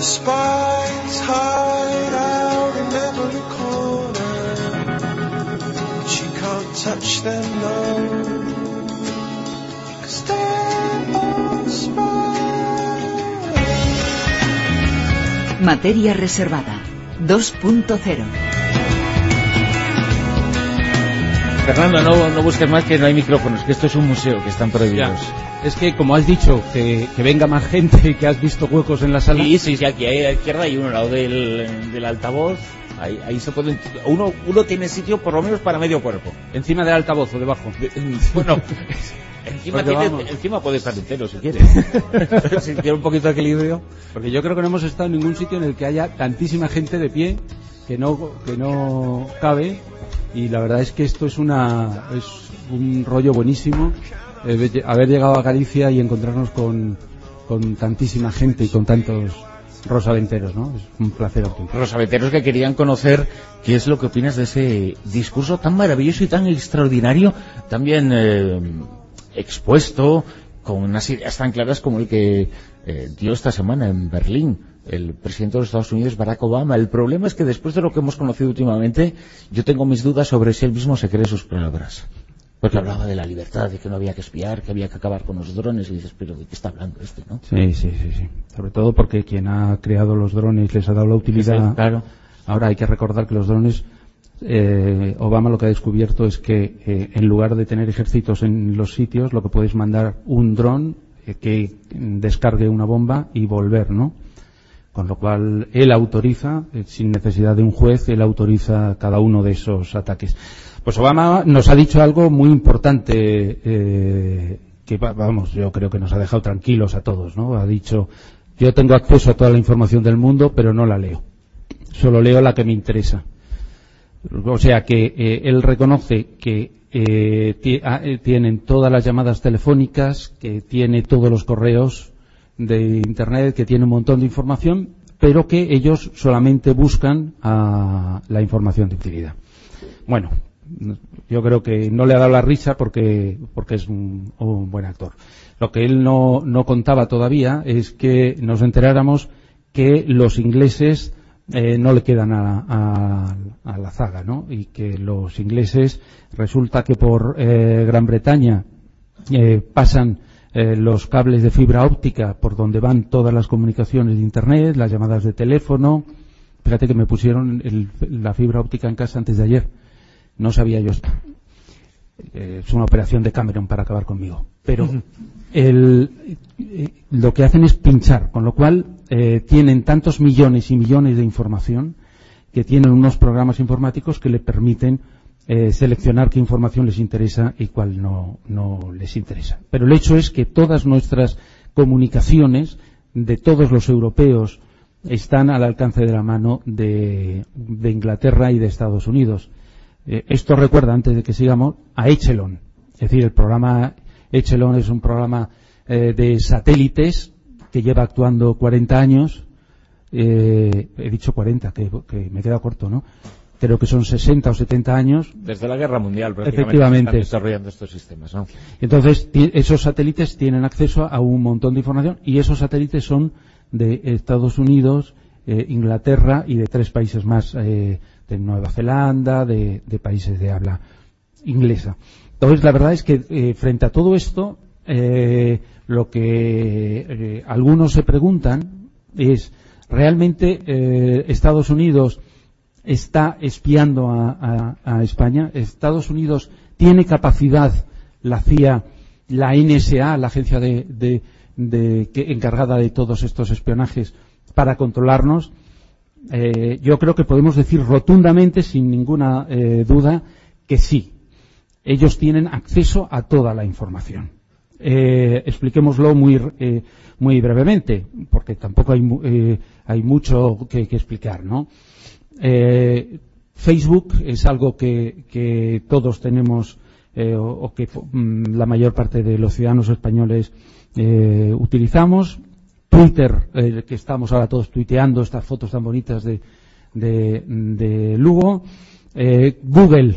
spies hide out in every corner. She can't touch them, no. 'Cause they're all spies. Materia reservada 2.0. Fernando, no busques más, que no hay micrófonos, que esto es un museo, que están prohibidos. Ya. Es que, como has dicho, que venga más gente y que has visto huecos en la sala. Sí, aquí a la izquierda hay uno al lado del altavoz. Ahí se puede. Uno tiene sitio por lo menos para medio cuerpo. ¿Encima del altavoz o debajo? Bueno, encima puede estar entero si quiere. Si quiere un poquito de equilibrio. Porque yo creo que no hemos estado en ningún sitio en el que haya tantísima gente de pie que no cabe. Y la verdad es que esto es un rollo buenísimo, haber llegado a Galicia y encontrarnos con tantísima gente y con tantos rosaventeros, ¿no? Es un placer auténtico. Rosaventeros que querían conocer qué es lo que opinas de ese discurso tan maravilloso y tan extraordinario, también expuesto, con unas ideas tan claras como el que dio esta semana en Berlín el presidente de los Estados Unidos, Barack Obama. El problema es que después de lo que hemos conocido últimamente, yo tengo mis dudas sobre si él mismo se cree sus palabras. Porque hablaba de la libertad, de que no había que espiar, que había que acabar con los drones, y dices, pero ¿de qué está hablando este, no? Sí. Sobre todo porque quien ha creado los drones les ha dado la utilidad. Sí, claro. Ahora hay que recordar que los drones, Obama lo que ha descubierto es que en lugar de tener ejércitos en los sitios, lo que puedes mandar un dron que descargue una bomba y volver, ¿no? Con lo cual, él autoriza, sin necesidad de un juez, él autoriza cada uno de esos ataques. Pues Obama nos ha dicho algo muy importante, que vamos, yo creo que nos ha dejado tranquilos a todos, ¿no? Ha dicho, yo tengo acceso a toda la información del mundo, pero no la leo. Solo leo la que me interesa. O sea que él reconoce que tienen todas las llamadas telefónicas, que tiene todos los correos de Internet, que tiene un montón de información, pero que ellos solamente buscan la información de utilidad. Bueno, yo creo que no le ha dado la risa porque es un buen actor. Lo que él no contaba todavía es que nos enteráramos que los ingleses no le quedan a la zaga, ¿no? Y que los ingleses, resulta que por Gran Bretaña pasan los cables de fibra óptica por donde van todas las comunicaciones de Internet, las llamadas de teléfono. Fíjate que me pusieron la fibra óptica en casa antes de ayer. No sabía yo esto. Es una operación de Cameron para acabar conmigo. Pero lo que hacen es pinchar, con lo cual tienen tantos millones y millones de información que tienen unos programas informáticos que le permiten seleccionar qué información les interesa y cuál no les interesa. Pero el hecho es que todas nuestras comunicaciones de todos los europeos están al alcance de la mano de Inglaterra y de Estados Unidos. Esto recuerda, antes de que sigamos, a Echelon. Es decir, el programa Echelon es un programa de satélites que lleva actuando 40 años. He dicho 40, que me queda corto, ¿no? Creo que son 60 o 70 años. Desde la Guerra Mundial, prácticamente, efectivamente, están desarrollando estos sistemas, ¿no? Entonces, esos satélites tienen acceso a un montón de información, y esos satélites son de Estados Unidos, Inglaterra y de 3 países más, de Nueva Zelanda, de países de habla inglesa. Entonces, la verdad es que frente a todo esto, lo que algunos se preguntan es, ¿realmente Estados Unidos está espiando a España? ¿Estados Unidos tiene capacidad, la CIA, la NSA, la agencia encargada de todos estos espionajes, para controlarnos? Yo creo que podemos decir rotundamente, sin ninguna duda, que sí. Ellos tienen acceso a toda la información. Expliquémoslo muy brevemente, porque tampoco hay mucho que explicar, ¿no? Facebook es algo que todos tenemos, o que la mayor parte de los ciudadanos españoles utilizamos. Twitter, que estamos ahora todos tuiteando estas fotos tan bonitas de Lugo. Google,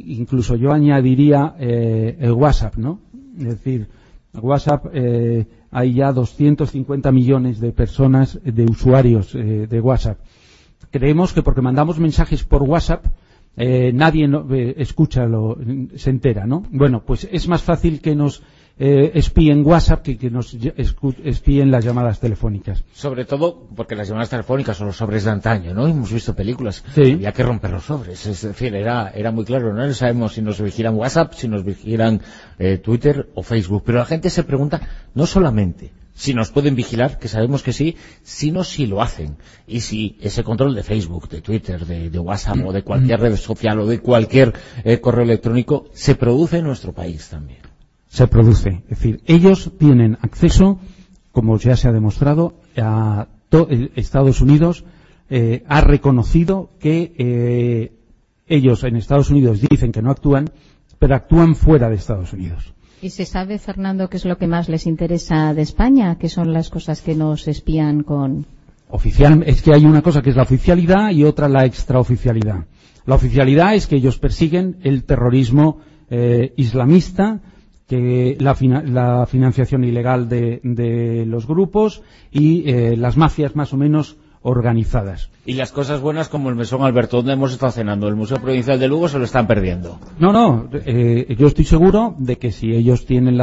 incluso yo añadiría el WhatsApp, ¿no? Es decir, WhatsApp hay ya 250 millones de personas, de usuarios de WhatsApp. Creemos que porque mandamos mensajes por WhatsApp nadie escucha, se entera, ¿no? Bueno, pues es más fácil que nos espíen WhatsApp que nos espíen las llamadas telefónicas. Sobre todo porque las llamadas telefónicas son los sobres de antaño, ¿no? Hemos visto películas. Sí. Había que romper los sobres. Es decir, era muy claro, ¿no? No sabemos si nos vigilan WhatsApp, si nos vigilan Twitter o Facebook. Pero la gente se pregunta no solamente si nos pueden vigilar, que sabemos que sí, sino si lo hacen. Y si ese control de Facebook, de Twitter, de WhatsApp o de cualquier red social o de cualquier correo electrónico se produce en nuestro país también. Se produce. Es decir, ellos tienen acceso, como ya se ha demostrado, a Estados Unidos ha reconocido que ellos en Estados Unidos dicen que no actúan, pero actúan fuera de Estados Unidos. ¿Y se sabe, Fernando, qué es lo que más les interesa de España? ¿Qué son las cosas que nos espían con...? Es que hay una cosa que es la oficialidad y otra la extraoficialidad. La oficialidad es que ellos persiguen el terrorismo islamista, que la financiación ilegal de los grupos y las mafias más o menos organizadas. Y las cosas buenas como el Mesón Alberto, donde hemos estado cenando, el Museo Provincial de Lugo, se lo están perdiendo. No, yo estoy seguro de que si ellos tienen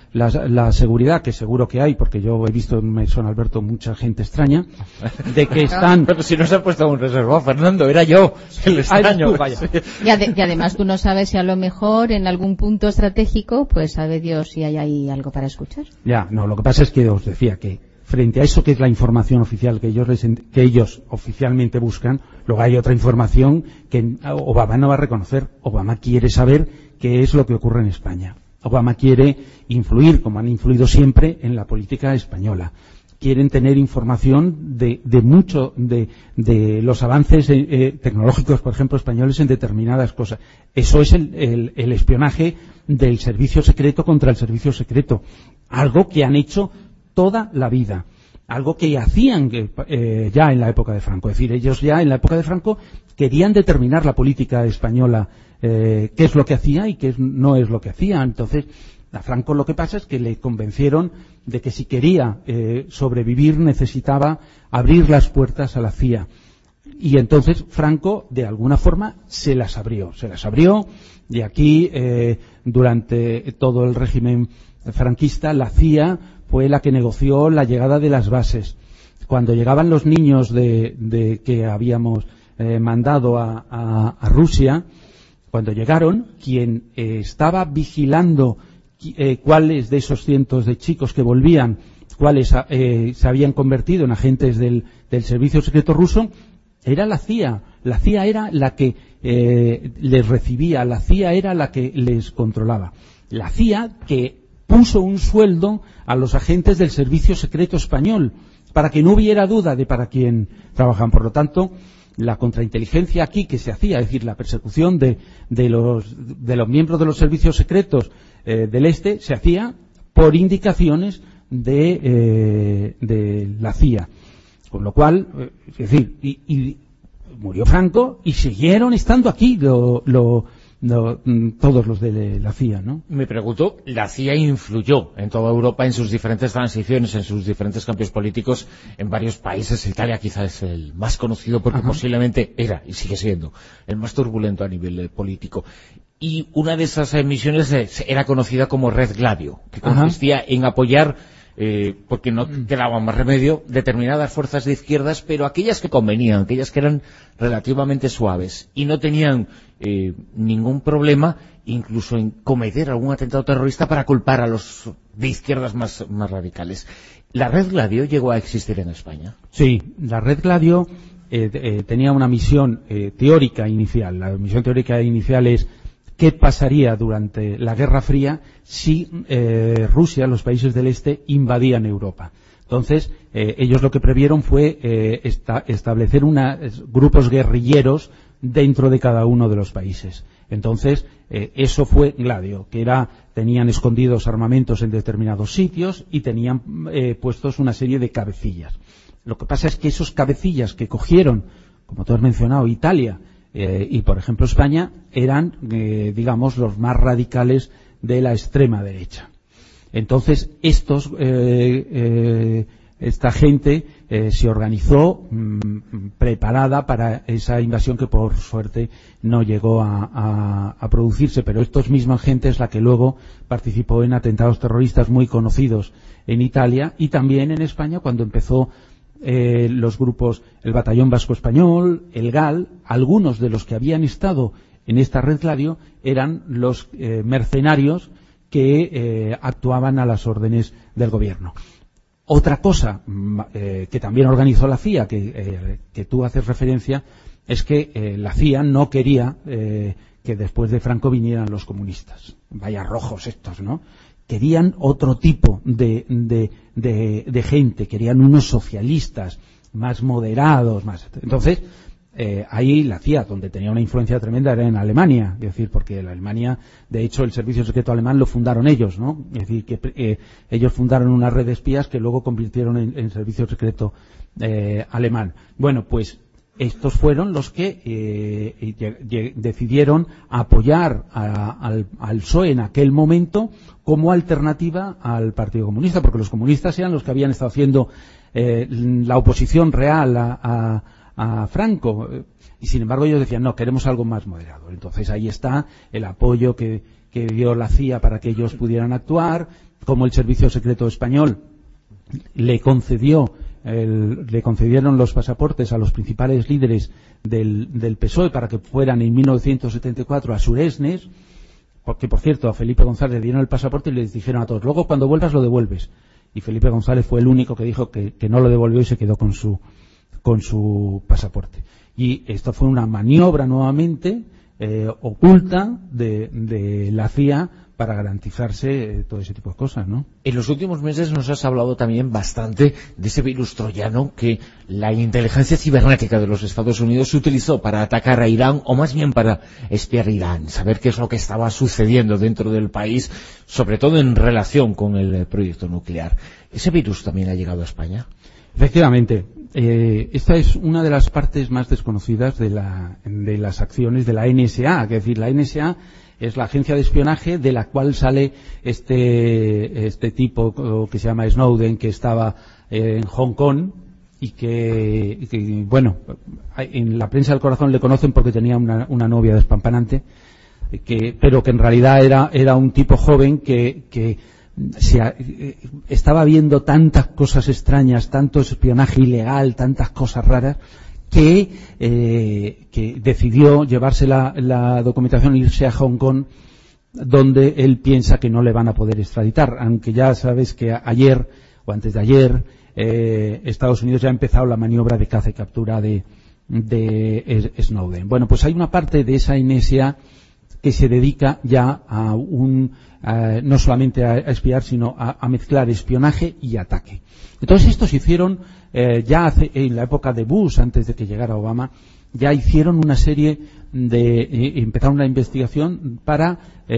la seguridad, que seguro que hay, porque yo he visto en Mesón Alberto mucha gente extraña, de que están... Pero si no se ha puesto un reservado, Fernando, era yo el extraño. Tú, vaya. Y además tú no sabes si a lo mejor en algún punto estratégico, pues sabe Dios si hay ahí algo para escuchar. Ya, no, lo que pasa es que os decía que frente a eso que es la información oficial que ellos oficialmente buscan, luego hay otra información que Obama no va a reconocer. Obama quiere saber qué es lo que ocurre en España. Obama quiere influir, como han influido siempre, en la política española. Quieren tener información de los avances tecnológicos, por ejemplo, españoles en determinadas cosas. Eso es el espionaje del servicio secreto contra el servicio secreto. Algo que han hecho toda la vida, algo que hacían ya en la época de Franco. Es decir, ellos ya en la época de Franco querían determinar la política española, qué es lo que hacía y qué no es lo que hacía. Entonces, a Franco lo que pasa es que le convencieron de que si quería sobrevivir necesitaba abrir las puertas a la CIA. Y entonces Franco, de alguna forma, se las abrió. Y aquí, durante todo el régimen franquista, la CIA fue la que negoció la llegada de las bases. Cuando llegaban los niños que habíamos mandado a Rusia, cuando llegaron, quien estaba vigilando cuáles de esos cientos de chicos que volvían, cuáles se habían convertido en agentes del servicio secreto ruso, era la CIA. La CIA era la que les recibía, la CIA era la que les controlaba. La CIA que puso un sueldo a los agentes del servicio secreto español para que no hubiera duda de para quién trabajaban. Por lo tanto, la contrainteligencia aquí que se hacía, es decir, la persecución de los miembros de los servicios secretos del Este, se hacía por indicaciones de la CIA. Con lo cual, es decir, y murió Franco y siguieron estando aquí todos los de la CIA, ¿no? Me pregunto, la CIA influyó en toda Europa en sus diferentes transiciones, en sus diferentes cambios políticos en varios países. Italia quizás es el más conocido porque posiblemente era y sigue siendo el más turbulento a nivel político. Y una de esas misiones era conocida como Red Gladio, que consistía en apoyar, porque no quedaba más remedio, determinadas fuerzas de izquierdas, pero aquellas que convenían, aquellas que eran relativamente suaves y no tenían ningún problema incluso en cometer algún atentado terrorista para culpar a los de izquierdas más radicales. ¿La Red Gladio llegó a existir en España? Sí, la Red Gladio tenía una misión teórica inicial. La misión teórica inicial es qué pasaría durante la Guerra Fría si Rusia, los países del Este, invadían Europa. Entonces, ellos lo que previeron fue establecer grupos guerrilleros dentro de cada uno de los países. Entonces, eso fue Gladio, que tenían escondidos armamentos en determinados sitios y tenían puestos una serie de cabecillas. Lo que pasa es que esos cabecillas que cogieron, como tú has mencionado, Italia y, por ejemplo, España, eran, digamos, los más radicales de la extrema derecha. Entonces, esta gente se organizó preparada para esa invasión que por suerte no llegó a producirse, pero estos misma gente es la que luego participó en atentados terroristas muy conocidos en Italia y también en España cuando empezó los grupos, el Batallón Vasco Español, el GAL. Algunos de los que habían estado en esta red Gladio eran los mercenarios que actuaban a las órdenes del gobierno. Otra cosa que también organizó la CIA, que tú haces referencia, es que la CIA no quería que después de Franco vinieran los comunistas. Vaya rojos estos, ¿no? Querían otro tipo de gente, querían unos socialistas más moderados, más. Entonces, ahí la CIA, donde tenía una influencia tremenda, era en Alemania, es decir, porque en Alemania, de hecho, el servicio secreto alemán lo fundaron ellos, ¿no? Es decir, que ellos fundaron una red de espías que luego convirtieron en servicio secreto alemán. Bueno, pues estos fueron los que decidieron apoyar al PSOE en aquel momento como alternativa al Partido Comunista, porque los comunistas eran los que habían estado haciendo la oposición real a Franco, y sin embargo ellos decían no, queremos algo más moderado. Entonces ahí está el apoyo que dio la CIA para que ellos pudieran actuar, como el Servicio Secreto Español le concedieron los pasaportes a los principales líderes del PSOE para que fueran en 1974 a Suresnes, porque por cierto a Felipe González le dieron el pasaporte y les dijeron a todos, luego cuando vuelvas lo devuelves, y Felipe González fue el único que dijo que no lo devolvió y se quedó con su pasaporte. Y esto fue una maniobra nuevamente oculta de la CIA para garantizarse todo ese tipo de cosas, ¿no? En los últimos meses nos has hablado también bastante de ese virus troyano que la inteligencia cibernética de los Estados Unidos utilizó para atacar a Irán, o más bien para espiar a Irán, saber qué es lo que estaba sucediendo dentro del país, sobre todo en relación con el proyecto nuclear. ¿Ese virus también ha llegado a España? Efectivamente. Esta es una de las partes más desconocidas de las acciones de la NSA, es decir, la NSA es la agencia de espionaje de la cual sale este tipo que se llama Snowden, que estaba en Hong Kong y que bueno, en la prensa del corazón le conocen porque tenía una novia despampanante, pero que en realidad era un tipo joven que estaba viendo tantas cosas extrañas, tanto espionaje ilegal, tantas cosas raras, que decidió llevarse la documentación e irse a Hong Kong, donde él piensa que no le van a poder extraditar, aunque ya sabes que ayer o antes de ayer Estados Unidos ya ha empezado la maniobra de caza y captura de Snowden. Bueno, pues hay una parte de esa NSA que se dedica ya a no solamente a espiar, sino a mezclar espionaje y ataque. Entonces estos hicieron, en la época de Bush, antes de que llegara Obama, ya hicieron una serie empezaron una investigación para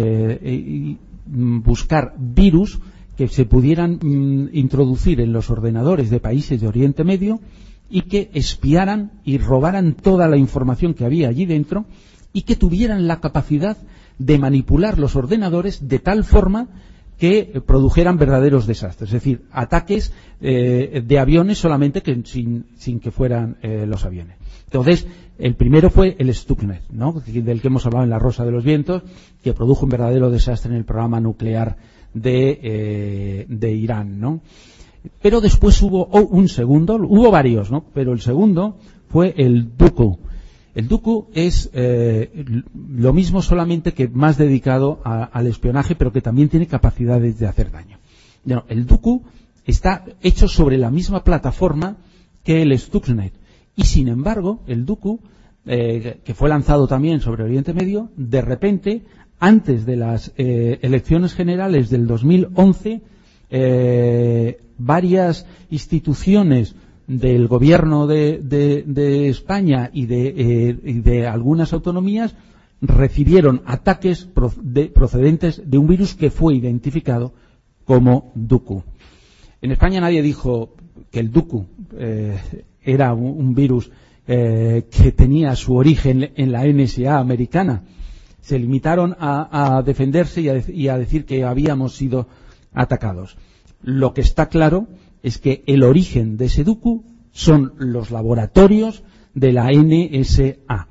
buscar virus que se pudieran introducir en los ordenadores de países de Oriente Medio y que espiaran y robaran toda la información que había allí dentro y que tuvieran la capacidad de manipular los ordenadores de tal forma que produjeran verdaderos desastres, es decir, ataques de aviones solamente que sin que fueran los aviones. Entonces, el primero fue el Stuxnet, ¿no?, del que hemos hablado en La Rosa de los Vientos, que produjo un verdadero desastre en el programa nuclear de Irán, ¿no? Pero después hubo un segundo, hubo varios, ¿no?, pero el segundo fue el Duqu. El Duqu es lo mismo, solamente que más dedicado al espionaje, pero que también tiene capacidades de hacer daño. Bueno, el Duqu está hecho sobre la misma plataforma que el Stuxnet. Y sin embargo, el Duqu, que fue lanzado también sobre Oriente Medio, de repente, antes de las elecciones generales del 2011, varias instituciones del gobierno de España y de algunas autonomías recibieron ataques procedentes de un virus que fue identificado como Duqu. En España nadie dijo que el Duqu era un virus que tenía su origen en la NSA americana. Se limitaron a defenderse y a decir que habíamos sido atacados. Lo que está claro es que el origen de ese duku son los laboratorios de la NSA.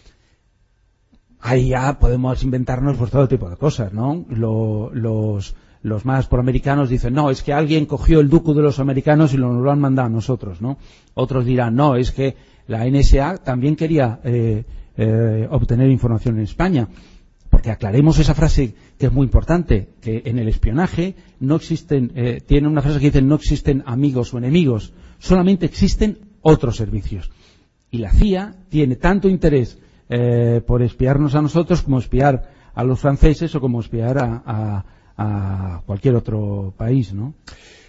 Ahí ya podemos inventarnos pues todo tipo de cosas, ¿no? Los más proamericanos dicen, no, es que alguien cogió el duku de los americanos y nos lo han mandado a nosotros, ¿no? Otros dirán, no, es que la NSA también quería obtener información en España. Porque aclaremos esa frase que es muy importante, que en el espionaje no existen, tiene una frase que dice, no existen amigos o enemigos, solamente existen otros servicios. Y la CIA tiene tanto interés por espiarnos a nosotros como espiar a los franceses o como espiar a cualquier otro país, ¿no?